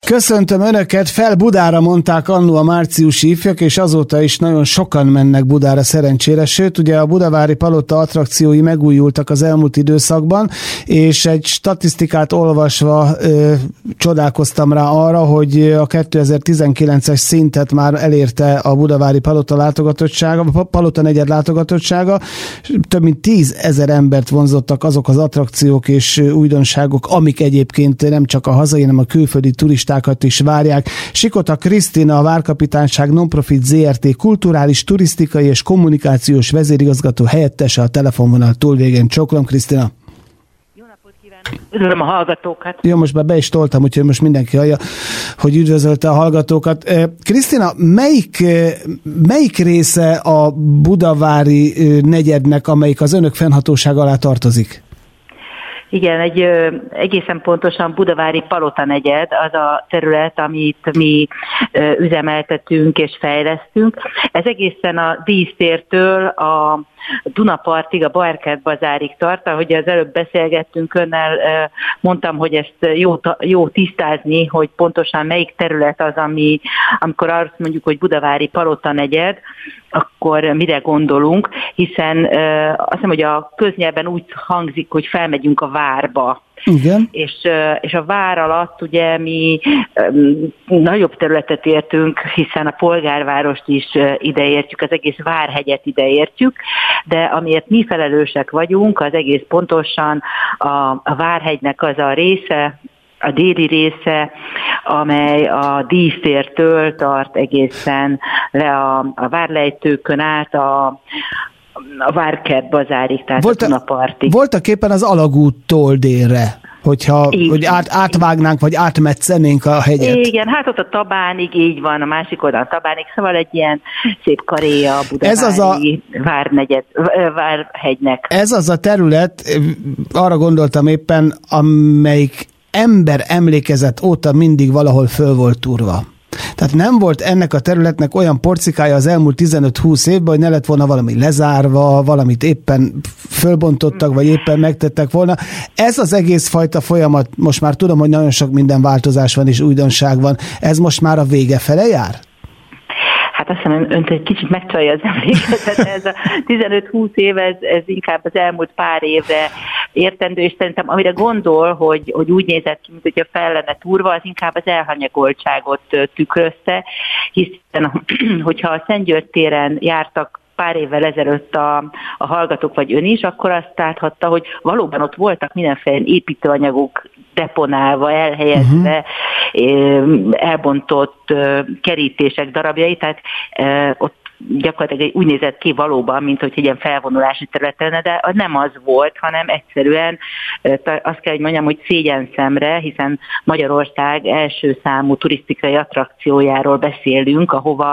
Köszöntöm Önöket, fel Budára mondták annó a márciusi ifjak, és azóta is nagyon sokan mennek Budára szerencsére, sőt, ugye a Budavári Palota attrakciói megújultak az elmúlt időszakban, és egy statisztikát olvasva csodálkoztam rá arra, hogy a 2019-es szintet már elérte a Budavári Palota látogatottsága, a Palota negyed látogatottsága, több mint 10 000 embert vonzottak azok az attrakciók és újdonságok, amik egyébként nem csak a hazai, hanem a külföldi turistákat is várják. Sikota Krisztina, a Várkapitányság Nonprofit Zrt. Kulturális, turisztikai és kommunikációs vezérigazgató helyettese a telefonvonal túlvégén. Csókolom, Krisztina! Jó napot kívánok! Üdvözlöm a hallgatókat! Jó, most már be is toltam, úgyhogy most mindenki hallja, hogy üdvözölte a hallgatókat. Krisztina, melyik része a budavári negyednek, amelyik az önök fennhatóság alá tartozik? Igen, egészen pontosan Budavári Palota negyed az a terület, amit mi üzemeltetünk és fejlesztünk. Ez egészen a dísztértől a Dunapartig, a Barkert bazárig tart. Ahogy az előbb beszélgettünk önnel, mondtam, hogy ezt jó tisztázni, hogy pontosan melyik terület az, amikor azt mondjuk, hogy Budavári Palota negyed, akkor mire gondolunk, hiszen azt hiszem, hogy a köznyelven úgy hangzik, hogy felmegyünk a várba. Igen. És a vár alatt ugye mi nagyobb területet értünk, hiszen a polgárvárost is ideértjük, az egész Várhegyet ideértjük, de amiért mi felelősek vagyunk, az egész pontosan a Várhegynek az a része, a déli része, amely a dísztértől tart egészen le a várlejtőkön át a Várkert bazárig, tehát a Dunapartig. Voltak éppen az alagúttól délre, hogy átvágnánk, vagy átmetszenénk a hegyet. Igen, hát ott a Tabánig, így van, a másik oldalon a Tabánig, szóval egy ilyen szép karéja a Budavári Várhegynek. Ez az a terület, arra gondoltam éppen, amelyik ember emlékezet óta mindig valahol föl volt túrva. Tehát nem volt ennek a területnek olyan porcikája az elmúlt 15-20 évben, hogy ne lett volna valami lezárva, valamit éppen fölbontottak, vagy éppen megtettek volna. Ez az egész fajta folyamat, most már tudom, hogy nagyon sok minden változás van és újdonság van. Ez most már a vége fele jár? Hát azt hiszem, önt egy kicsit megcsalja az emlékezet, ez a 15-20 év, ez inkább az elmúlt pár évre értendő, és szerintem amire gondol, hogy úgy nézett ki, mint hogyha fel lenne túrva, az inkább az elhanyagoltságot tükrözte, hiszen hogyha a Szentgyörgy téren jártak pár évvel ezelőtt a hallgatók, vagy ön is, akkor azt láthatta, hogy valóban ott voltak mindenféle építőanyagok deponálva, elhelyezve, elbontott kerítések darabjai, tehát ott gyakorlatilag úgy nézett ki valóban, mint hogy egy ilyen felvonulási terület lenne, de nem az volt, hanem egyszerűen azt kell, hogy mondjam, hogy szégyenszemre, hiszen Magyarország első számú turisztikai attrakciójáról beszélünk,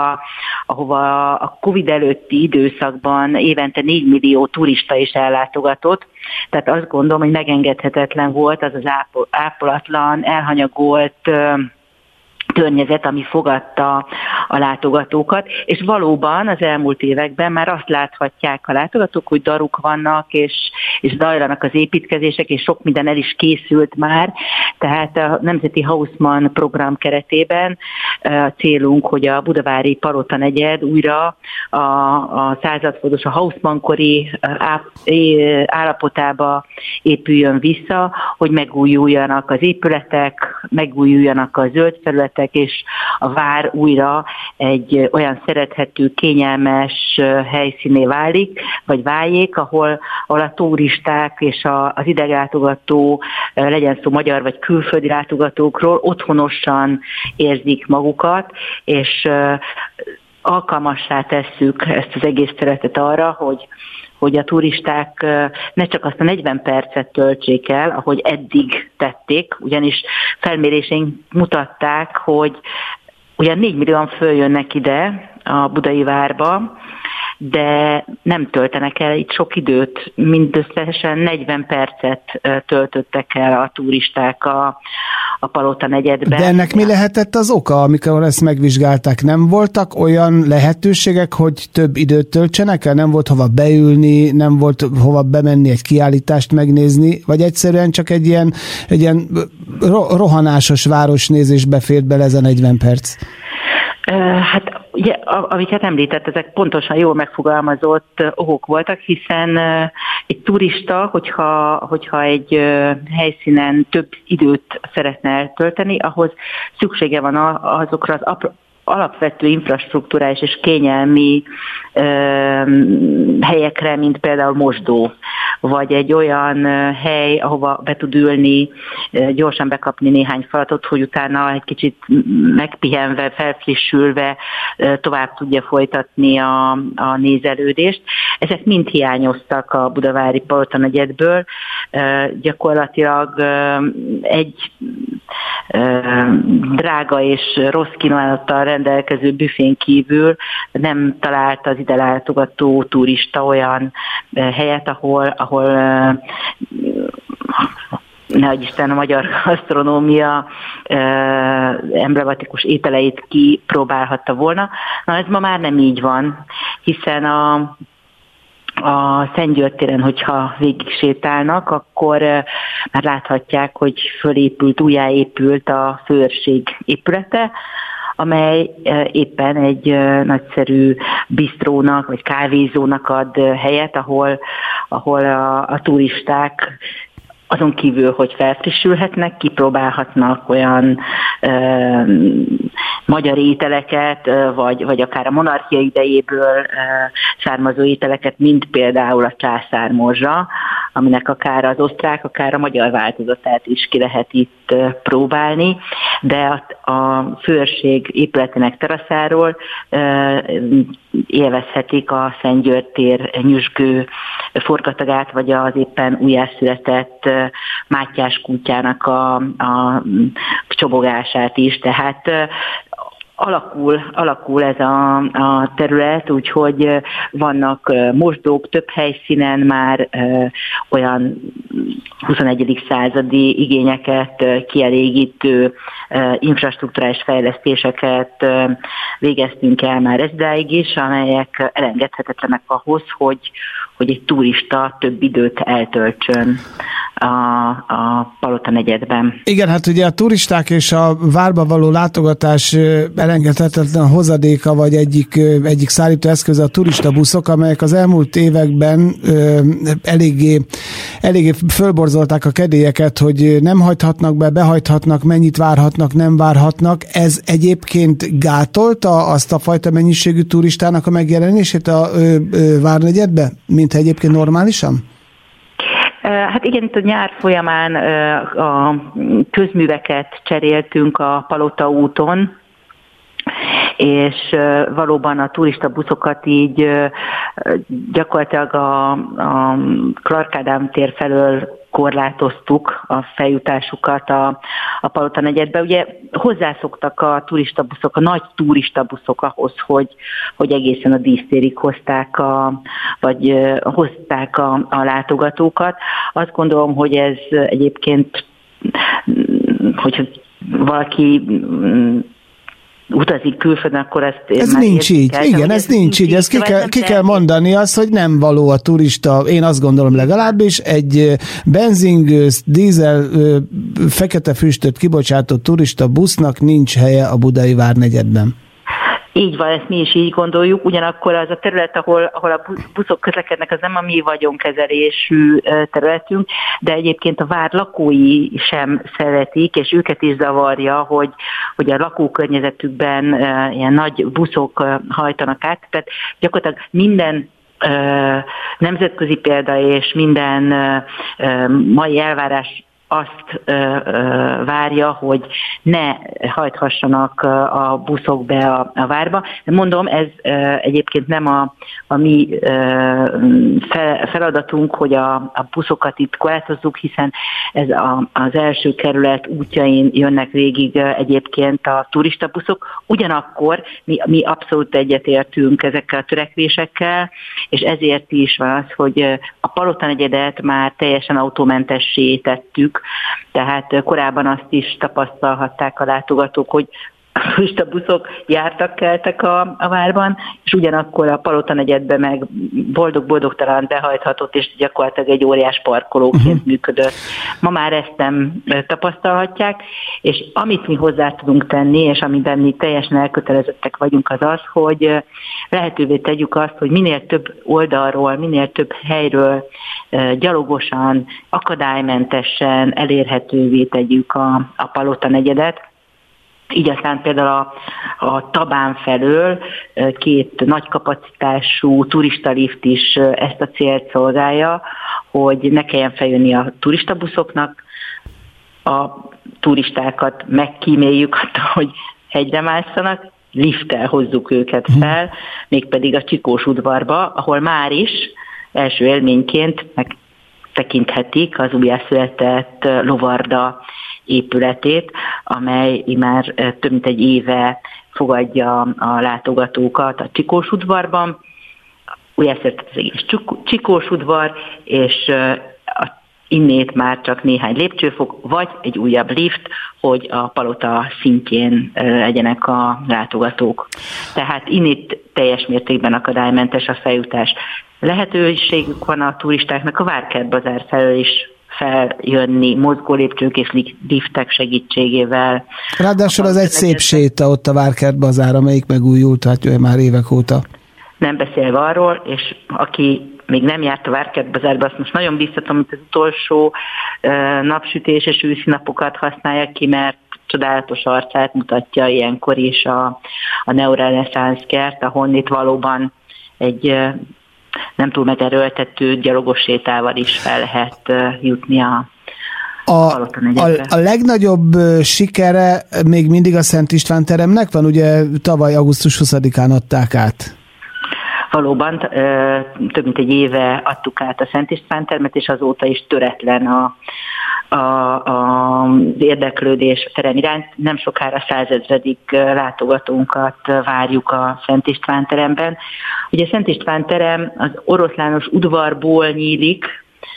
ahova a Covid előtti időszakban évente 4 millió turista is ellátogatott, tehát azt gondolom, hogy megengedhetetlen volt az ápolatlan, elhanyagolt környezet, ami fogadta a látogatókat, és valóban az elmúlt években már azt láthatják a látogatók, hogy daruk vannak, és zajlanak az építkezések, és sok minden el is készült már, tehát a Nemzeti Haussmann program keretében a célunk, hogy a Budavári Palota negyed újra a századfordulós, a Haussmann-kori állapotába épüljön vissza, hogy megújuljanak az épületek, megújuljanak a zöld felületek, és a vár újra egy olyan szerethető, kényelmes helyszíné váljék, ahol a turisták és az idegenlátogató, legyen szó magyar vagy külföldi látogatókról, otthonosan érzik magukat, és alkalmassá tesszük ezt az egész területet arra, hogy a turisták ne csak azt a 40 percet töltsék el, ahogy eddig tették, ugyanis felméréseink mutatták, hogy ugyan 4 millióan följönnek ide a budai várba, de nem töltenek el itt sok időt, mindösszesen 40 percet töltöttek el a turisták a Palota negyedben. De ennek mi lehetett az oka, amikor ezt megvizsgálták? Nem voltak olyan lehetőségek, hogy több időt töltsenek el? Nem volt hova beülni, nem volt hova bemenni egy kiállítást megnézni, vagy egyszerűen csak egy ilyen rohanásos városnézésbe fért bele ez a 40 perc? Hát ugye, amiket említett, ezek pontosan jól megfogalmazott okok voltak, hiszen egy turista, hogyha egy helyszínen több időt szeretne eltölteni, ahhoz szüksége van azokra az alapvető infrastruktúrális és kényelmi helyekre, mint például mosdó, vagy egy olyan hely, ahova be tud ülni, gyorsan bekapni néhány feladatot, hogy utána egy kicsit megpihenve, felfrissülve tovább tudja folytatni a nézelődést. Ezek mind hiányoztak a budavári Palota negyedből. Gyakorlatilag egy drága és rossz kínálattal rendelkező büfén kívül nem talált az ide látogató turista olyan helyet, ahol nehogy Isten a magyar gasztronómia emblematikus ételeit kipróbálhatta volna. Na ez ma már nem így van, hiszen a Szentgyörgy téren, hogyha végig sétálnak, akkor már láthatják, hogy újjáépült a főőrség épülete, amely éppen egy nagyszerű bistrónak vagy kávézónak ad helyet, ahol a turisták azon kívül, hogy felfrissülhetnek, kipróbálhatnak olyan magyar ételeket, vagy akár a monarchia idejéből származó ételeket, mint például a császármorzsa, aminek akár az osztrák, akár a magyar változatát is ki lehet itt próbálni, de a főőrség épületének teraszáról élvezhetik a Szentgyörgy tér nyüzsgő forgatagát, vagy az éppen újjászületett Mátyás kútjának a csobogását is, tehát alakul ez a terület, úgyhogy vannak mosdók több helyszínen már olyan 21. századi igényeket kielégítő infrastrukturális fejlesztéseket végeztünk el már ezdáig is, amelyek elengedhetetlenek ahhoz, hogy egy turista több időt eltöltsön a Palota negyedben. Igen, hát ugye a turisták és a várba való látogatás elengedhetetlen hozadéka, vagy egyik szállítóeszköze a turistabuszok, amelyek az elmúlt években eléggé fölborzolták a kedélyeket, hogy nem hajthatnak be, behajthatnak, mennyit várhatnak, nem várhatnak. Ez egyébként gátolta azt a fajta mennyiségű turistának a megjelenését a várnegyedbe, mint egyébként normálisan? Hát igen, itt a nyár folyamán a közműveket cseréltünk a Palota úton, és valóban a turista buszokat így gyakorlatilag a Clark Ádám tér felől korlátoztuk a feljutásukat a Palota negyedbe. Ugye hozzászoktak a turistabuszok, a nagy turistabuszok ahhoz, hogy egészen a dísztérig hozták a látogatókat. Azt gondolom, hogy ez egyébként, hogyha valaki utazik külföldön, akkor ezt... Ez nincs így. Igen, ez nincs így. Ezt ki kell mondani azt, hogy nem való a turista, én azt gondolom legalábbis, egy benzingőz, dízel, fekete füstöt kibocsátó turista busznak nincs helye a budai várnegyedben. Így van, ezt mi is így gondoljuk, ugyanakkor az a terület, ahol a buszok közlekednek, az nem a mi vagyonkezelésű területünk, de egyébként a vár lakói sem szeretik, és őket is zavarja, hogy a lakókörnyezetükben ilyen nagy buszok hajtanak át, tehát gyakorlatilag minden nemzetközi példa és minden mai elvárás azt várja, hogy ne hajthassanak a buszok be a várba. De mondom, ez egyébként nem a mi feladatunk, hogy a buszokat itt korlátozzuk, hiszen ez az első kerület útjain jönnek végig egyébként a turistabuszok. Ugyanakkor mi abszolút egyetértünk ezekkel a törekvésekkel, és ezért is van az, hogy a Palotanegyedet már teljesen autómentessé tettük, tehát korábban azt is tapasztalhatták a látogatók, hogy a buszok jártak-keltek a várban, és ugyanakkor a Palotanegyedbe meg boldog-boldogtalan behajthatott, és gyakorlatilag egy óriás parkolóként működött. Ma már ezt nem tapasztalhatják, és amit mi hozzá tudunk tenni, és amiben mi teljesen elkötelezettek vagyunk, az az, hogy lehetővé tegyük azt, hogy minél több oldalról, minél több helyről gyalogosan, akadálymentesen elérhetővé tegyük a Palotanegyedet. Így aztán például a Tabán felől 2 nagy kapacitású turistalift is ezt a célt szolgálja, hogy ne kelljen feljönni a turistabuszoknak, a turistákat megkíméljük attól, hogy hegyre másszanak, lifttel hozzuk őket fel, mégpedig a Csikós udvarba, ahol már is első élményként megtekinthetik az újjászületett Lovarda épületét, amely már több mint egy éve fogadja a látogatókat a Csikós udvarban. Újjászületett az egész Csikós udvar, és innét már csak néhány lépcsőfok, vagy egy újabb lift, hogy a palota szintjén legyenek a látogatók. Tehát innét teljes mértékben akadálymentes a feljutás. Lehetőségük van a turistáknak a Várkert-bazár felől is feljönni mozgólépcsők és liftek segítségével. Ráadásul az egy szép séta ott a Várkert-bazár, amelyik megújult, hát már évek óta. Nem beszélve arról, és aki még nem járt a Várkert-bazárba, azt most nagyon biztatom, hogy az utolsó napsütéses őszi napokat használják ki, mert csodálatos arcát mutatja ilyenkor is a neoreneszánsz kert, ahol itt valóban egy nem túl megerőltető gyalogos sétával is fel lehet jutni a legnagyobb sikere még mindig a Szent István teremnek van, ugye tavaly augusztus 20-án adták át. Valóban több mint egy éve adtuk át a Szent István termet, és azóta is töretlen az érdeklődés terem iránt. Nem sokára 100 000. Látogatónkat várjuk a Szent István teremben. Ugye a Szent István terem az Oroszlános udvarból nyílik,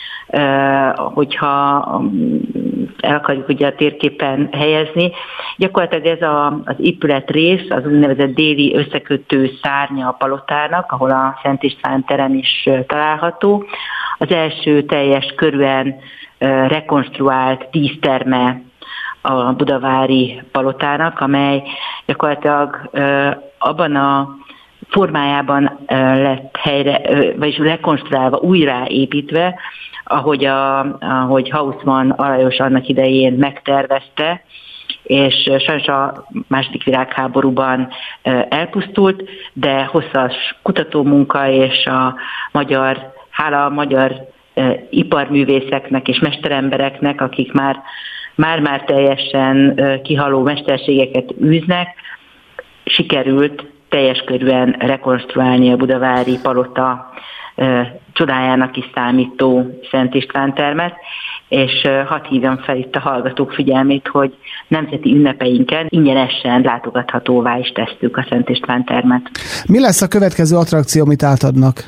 hogyha el akarjuk ugye a térképen helyezni. Gyakorlatilag ez az épületrész, az úgynevezett déli összekötő szárnya a palotának, ahol a Szent István terem is található. Az első teljes körűen rekonstruált díszterme a budavári palotának, amely gyakorlatilag abban a formájában lett helyre, vagyis rekonstruálva, újraépítve, ahogy Haussmann Alajos annak idején megtervezte, és sajnos a II. Világháborúban elpusztult, de hosszas kutatómunka és hála a magyar iparművészeknek és mesterembereknek, akik már teljesen kihaló mesterségeket űznek, sikerült teljes körűen rekonstruálni a budavári palota csodájának is számító Szent István termet, és hadd hívjam fel itt a hallgatók figyelmét, hogy nemzeti ünnepeinken ingyenesen látogathatóvá is tesszük a Szent István termet. Mi lesz a következő attrakció, amit átadnak?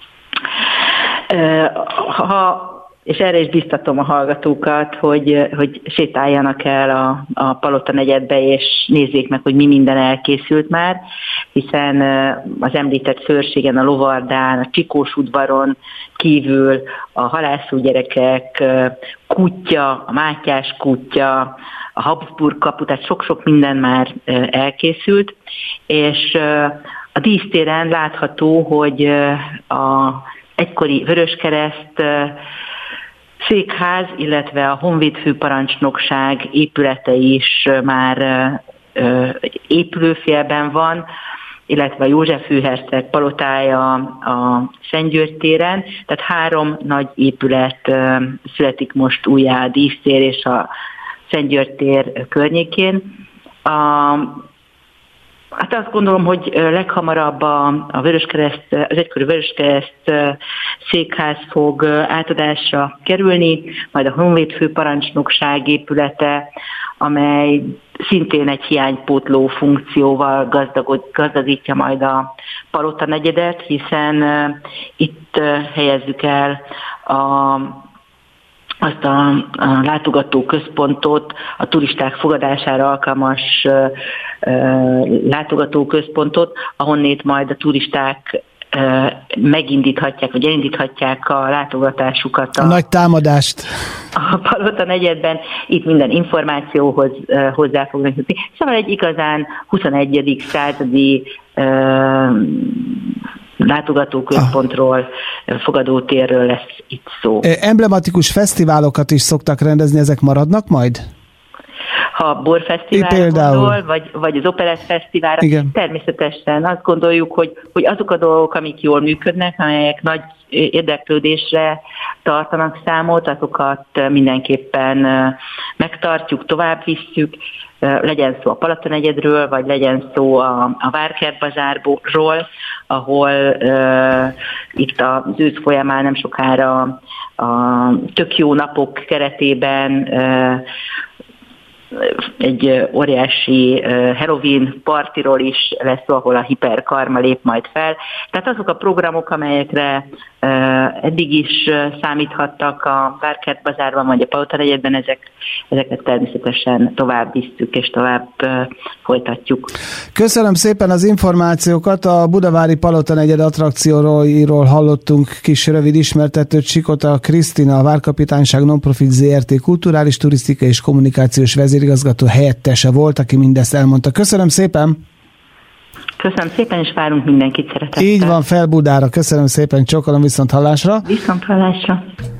És erre is biztatom a hallgatókat, hogy sétáljanak el a Palotanegyedbe, és nézzék meg, hogy mi minden elkészült már, hiszen az említett Szőrségen, a Lovardán, a Csikós udvaron kívül a halászó gyerekek kutya, a Mátyás kutya, a Habsburg kapu, tehát sok-sok minden már elkészült, és a dísztéren látható, hogy a egykori Vöröskereszt székház, illetve a Honvéd főparancsnokság épülete is már épülőfélben van, illetve a József főherceg palotája a Szentgyörgy téren, tehát 3 nagy épület születik most újjá a Dísztér és a Szentgyörgy tér környékén. Hát azt gondolom, hogy leghamarabb a Vöröskereszt, az egykori Vöröskereszt székház fog átadásra kerülni, majd a Honvéd főparancsnokság épülete, amely szintén egy hiánypótló funkcióval gazdagítja majd a Palota negyedet, hiszen itt helyezzük el azt a látogatóközpontot, a turisták fogadására alkalmas látogatóközpontot, ahonnét majd a turisták megindíthatják, vagy elindíthatják a látogatásukat. A nagy támadást. A Palota negyedben itt minden információhoz hozzá fognak jutni. Szóval egy igazán 21. századi látogatóközpontról, fogadótérről lesz itt szó. Emblematikus fesztiválokat is szoktak rendezni, ezek maradnak majd? Ha a borfesztivál gondol, vagy az operettfesztiválra, természetesen azt gondoljuk, hogy azok a dolgok, amik jól működnek, amelyek nagy érdeklődésre tartanak számot, azokat mindenképpen megtartjuk, tovább visszük, legyen szó a Palota negyedről, vagy legyen szó a Várkertbazárról, ahol itt az ősz folyamán nem sokára a tök jó napok keretében egy óriási Halloween partiról is lesz szó, ahol a Hiperkarma lép majd fel. Tehát azok a programok, amelyekre eddig is számíthattak a Várkertbazárban, vagy a Palota negyedben, ezeket természetesen tovább visszük és tovább folytatjuk. Köszönöm szépen az információkat. A budavári Palota negyed attrakcióról hallottunk kis rövid ismertetőt. Sikota Krisztina, a Várkapitányság Nonprofit Zrt. Kulturális, turisztikai és kommunikációs vezérigazgató helyettese volt, aki mindezt elmondta. Köszönöm szépen! Köszönöm szépen, és várunk mindenkit szeretettel. Így van, fel Budára. Köszönöm szépen, csókolom, viszont hallásra. Viszont hallásra.